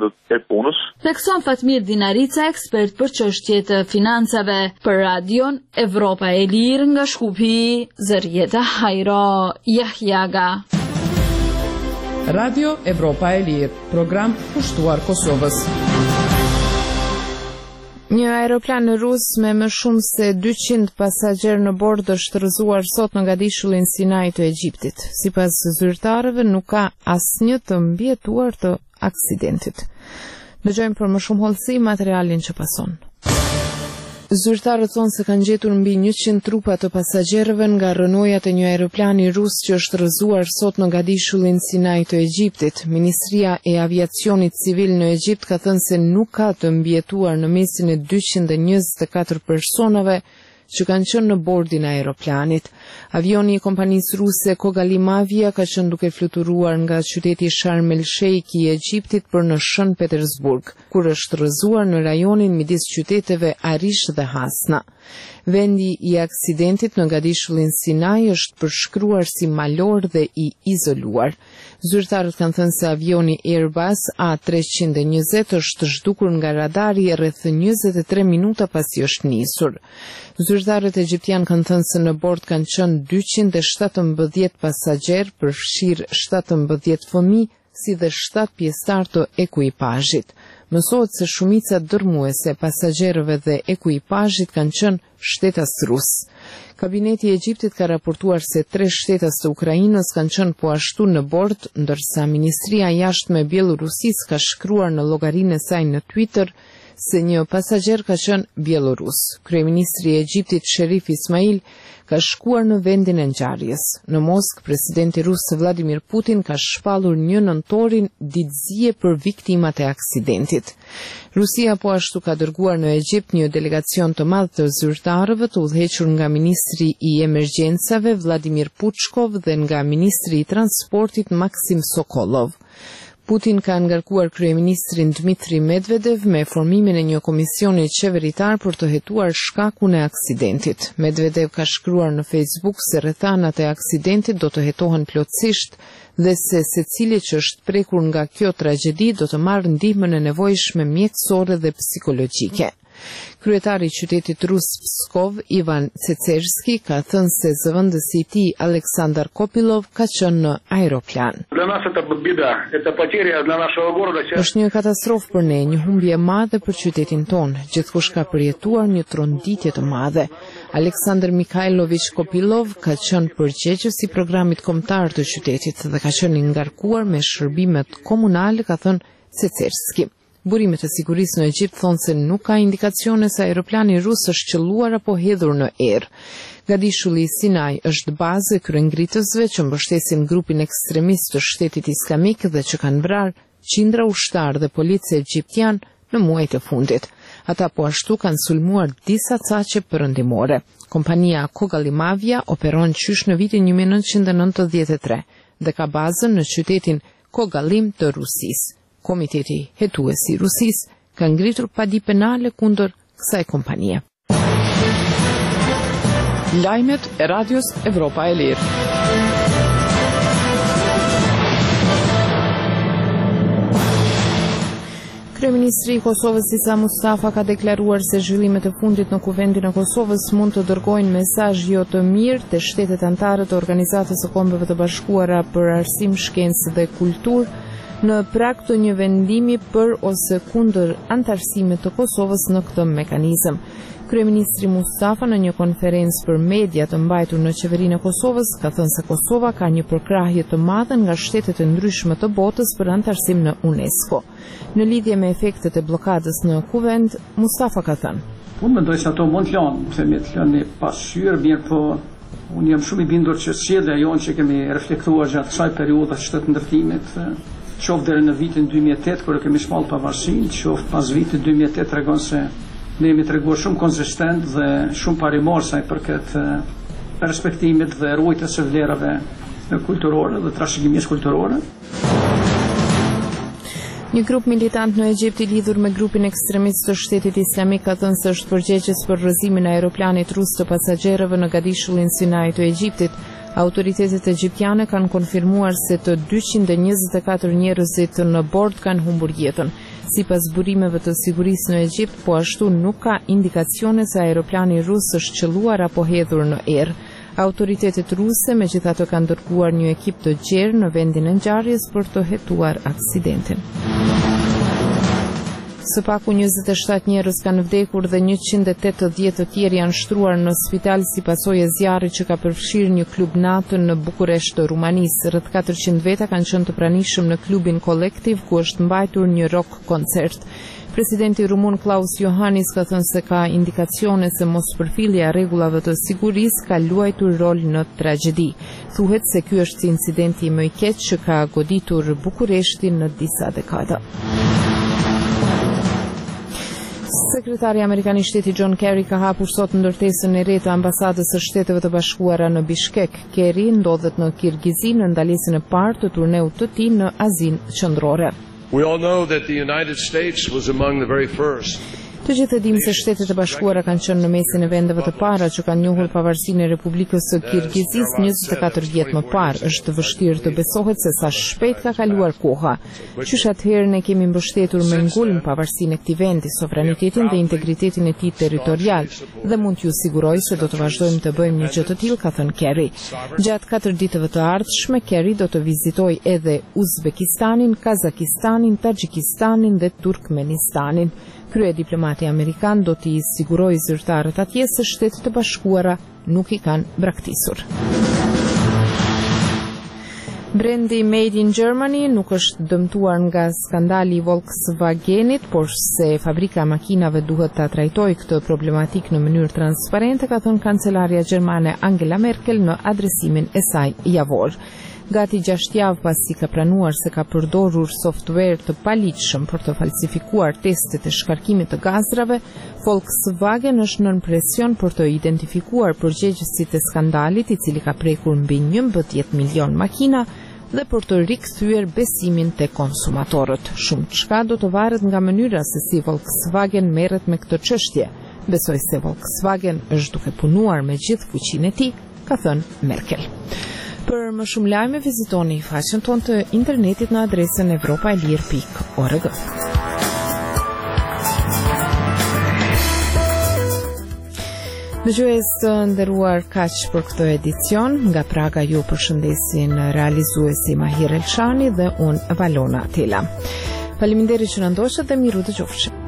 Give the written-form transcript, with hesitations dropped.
Departamentit të Punës. Thekson Fatmir Dinarica, ekspert për çështje të financave, për Radion Evropa e Lirë nga Shkupi, Zërjeta Hajro Jahjaga. Radio Evropa e Lirë, program kushtuar Kosovës. Një aeroplan rus me më shumë se 200 pasagjerë në bord është rrëzuar sot në ngadishullin Sinai të Egjiptit. Sipas zyrtarëve nuk ka asnjë të mbijetuar të aksidentit. Dëgjojmë për më shumë hollësi materialin që pason. Zyrtarët thonë se kanë gjetur mbi 100 trupa të pasagjerëve nga rënojat e një aeroplani rus që është rrëzuar sot në ngadishullin Sinai të Egjiptit. Ministria e Aviacionit Civil në Egjipt ka thënë se nuk ka të mbijetuar në mesin e 224 personave që kanë qenë në bordin e aeroplanit. Avioni i kompanisë ruse Kogalimavia ka qenë duke fluturuar nga qyteti Sharm el Sheikh i Egjiptit për në Shën Petersburg, kur është rrëzuar në rajonin midis qyteteve Arish dhe Hasna. Vendi i aksidentit në ngadishullin Sinai është përshkruar si malor dhe i izoluar. Zyrtarët kanë thënë se avioni Airbus A320 është zhdukur nga radari rreth 23 minuta pasi është nisur. Zyrtarët egjiptian kanë thënë se në bord kanë qenë 217 pasagjerë, përfshirë 17 fëmijë, si dhe 7 pjesëtar të ekuipazhit. Mësohet se shumica dërmuese, pasagjerëve dhe ekuipazhit kanë qenë shtetas rus. Kabineti i Egjiptit ka raportuar se 3 shtetas të Ukrainës kanë qenë po ashtu në bord, ndërsa Ministria e Jashtme e Bielorusisë ka shkruar në llogarinë e saj në Twitter se një pasagjer ka qenë bielorus. Kryeministri i Egjiptit Sherif Ismail ka shkuar në vendin e ngjarjes. Në Moskë, presidenti rus Vladimir Putin ka shpallur 1 nëntorin ditëzie për viktimat e aksidentit. Rusia po ashtu ka dërguar në Egjipt një delegacion të madh të zyrtarëve të udhëhequr nga ministri i emergjencave Vladimir Puchkov dhe nga ministri i transportit Maksim Sokolov. Putin ka ngarkuar kryeministrin Dmitri Medvedev me formimin e një komisioni qeveritar për të hetuar shkakun e aksidentit. Medvedev ka shkruar në Facebook se rrethanat e aksidentit do të hetohen plotësisht dhe se secili që është prekur nga kjo tragjedi do të marrë ndihmën e nevojshme mjekësore dhe psikologjike. Kryetari i qytetit rus Pskov, Ivan Cecerski, ka thënë se zëvendësi i tij Aleksandar Kopilov ka qenë në aeroplan. Është një katastrofë për ne, një humbje e madhe për qytetin tonë. Gjithkush ka përjetuar një tronditje të madhe. Aleksandr Mikhailovich Kopilov ka qenë përgjegjës i programit kombëtar të qytetit dhe ka qenë i ngarkuar me shërbimet komunale, ka thënë Cecerski. Burimet e sigurisë në Egjipt thonë se nuk ka indikacione se aeroplani rus është qelluar apo hedhur në erë. Ngadishulli Sinai është bazë e kryengritësve që mbështesin grupin ekstremist të Shtetit Islamik dhe që kanë vrarë qindra ushtar dhe policë egjiptian në muajt e fundit. Ata po ashtu kanë sulmuar disa caqe perëndimore. Kompania Kogalimavia operon qysh në vitin 1993 dhe ka bazën në qytetin Kogalim të Rusisë. Komiteti hetues i Rusisë ka ngritur padi penale kundër kësaj kompanie. Lajmet e Radios Evropa e Lirë. Kryeministri i Kosovës Isa Mustafa ka deklaruar se zhvillimet e fundit në kuvendin e Kosovës mund të dërgojnë mesazh jo të mirë te shtetet anëtare të Organizatës së Kombeve të Bashkuara për Arsim, Shkencë dhe Kulturë në prag të një vendimi për ose kundër antarësimit të Kosovës në këtë mekanizëm. Kryeministri Mustafa në një konferencë për media të mbajtur në qeverinë e Kosovës ka thënë se Kosova ka një përkrahje të madhe nga shtetet e ndryshme të botës për antarësim në UNESCO. Në lidhje me efektet e bllokadës në kuvend, Mustafa ka thënë: Unë mendoj se ato mund të lënë pasqyrë, mirë po unë jam shumë i bindur që sjellja jonë që kemi reflektuar gjatë kësaj periudhe të ndërtimit, qoftë deri në vitin 2008 kur kemi shpallur pavarësinë, qoftë pas vitit 2008 tregon se ne jemi treguar shumë konsistent dhe shumë parimor sa i përket respektimit dhe ruajtjes së vlerave kulturore dhe trashëgimisë kulturore. Një grup militant në Egjipt i lidhur me grupin ekstremist të Shtetit Islamik ka thënë se është përgjegjës për rrëzimin e aeroplanit rus të pasagjerëve në ngadishullin Sinai të Egjiptit. Autoritetet egjiptiane kanë konfirmuar se të 224 njerëzit në bord kanë humbur jetën. Sipas burimeve të sigurisë në Egjipt, po ashtu nuk ka indikacione se aeroplani rus është qelluar apo hedhur në erë. Autoritetet ruse megjithatë kanë dërguar një ekip të gjerë në vendin e ngjarjes për të hetuar aksidentin. Së paku 27 njerëz kanë vdekur dhe 180 të tjerë janë shtruar në spital si pasojë e zjarrit që ka përfshirë një klub natën në Bukuresht të Rumanisë. Rreth 400 veta kanë qenë të pranishëm në klubin kolektiv ku është mbajtur një rock koncert. Presidenti rumun Klaus Iohannis ka thënë se ka indikacione se mospërfillja e rregullave të sigurisë ka luajtur rol në tragjedi. Thuhet se ky është incidenti më i keq që ka goditur Bukureshtin në disa dekada. Sekretari Amerikan i Shtetit John Kerry ka hapur sot ndërtesën e re të ambasadës së Shteteve të Bashkuara në Bishkek. Kerry ndodhet në Kirgizi në ndalesën e parë të turneut të tij në Azinë Qendrore. We all know that the United States was among the very first. Të gjithë e dimë se Shtetet e Bashkuara kanë qenë në mesin e vendeve të para që kanë njohur pavarësinë e Republikës së Kirgizisë 24 vjet më parë. Është vështirë të besohet se sa shpejt ka kaluar koha. Qysh atëherë ne kemi mbështetur me ngulm pavarësinë e këtij vendi, sovranitetin dhe integritetin e tij territorial dhe mund t'ju siguroj se do të vazhdojmë të bëjmë një gjë të tillë, ka thënë Kerry. Gjatë 4 ditëve të ardhshme, Kerry do të vizitojë edhe Uzbekistanin, Kazakistanin, Tagjikistanin dhe Turkmenistanin. Kryediplomati amerikan do t'i sigurojë zyrtarët atje se Shtetet e Bashkuara nuk i kanë braktisur. Brendi Made in Germany nuk është dëmtuar nga skandali i Volkswagenit, por se fabrika e makinave duhet ta trajtojë këtë problematik në mënyrë transparente, ka thënë kancelarja gjermane Angela Merkel në adresimin e saj javor. Gati 6 javë pasi ka pranuar se ka përdorur software të paligjshëm për të falsifikuar testet e shkarkimit të gazrave, Volkswagen është nën presion për të identifikuar përgjegjësit e skandalit, i cili ka prekur mbi 11 milion makina dhe për të rikthyer besimin te konsumatorët. Shumë çka do të varet nga mënyra se si Volkswagen merret me këtë çështje. Besoj se Volkswagen është duke punuar me gjithë fuqinë e tij, ka thënë Merkel. Për më shumë lajme vizitoni faqen tonë të internetit në adresën evropaelir.org. Dëgjues të nderuar, kaq për këtë edicion. Nga Praga ju përshëndesin realizuesi Mahir Elshani dhe unë Valona Atela. Faleminderit që na ndoqët dhe miru dëgjofshim.